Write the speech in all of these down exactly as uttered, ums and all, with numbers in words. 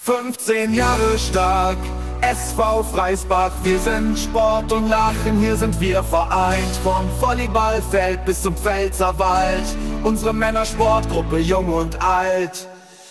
fünfzehn Jahre stark, S V Freisbach, wir sind Sport und Lachen, hier sind wir vereint. Vom Volleyballfeld bis zum Pfälzerwald, unsere Männersportgruppe jung und alt.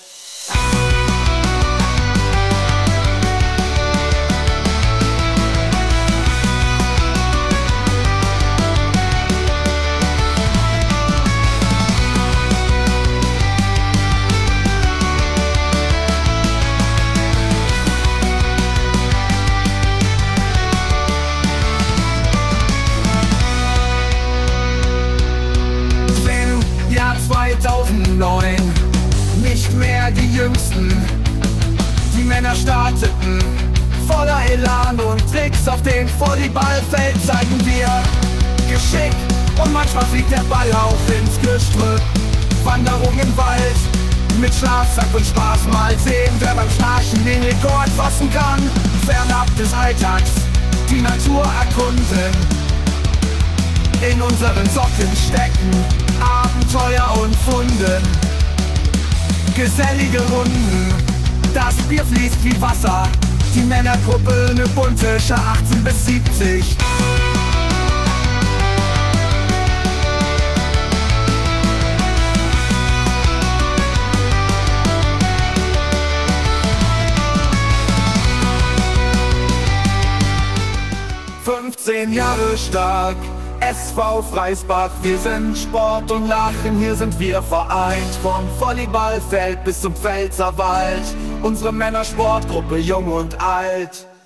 zweitausendneun, nicht mehr die Jüngsten. Die Männer starteten voller Elan und Tricks auf dem Volleyballfeld zeigen wir Geschick. Und manchmal fliegt der Ball auch ins Gestrüpp. Wanderung im Wald mit Schlafsack und Spaß, mal sehen, wer beim Schnarchen den Rekord fassen kann. Fernab des Alltags die Natur erkunden, in unseren Socken stecken Abenteuer und Funden. Gesellige Runden, das Bier fließt wie Wasser. Die Männergruppe eine bunte Schar, achtzehn bis siebzig. fünfzehn Jahre stark, S V Freisbach, wir sind Sport und Lachen, hier sind wir vereint. Vom Volleyballfeld bis zum Pfälzerwald, unsere Männersportgruppe jung und alt.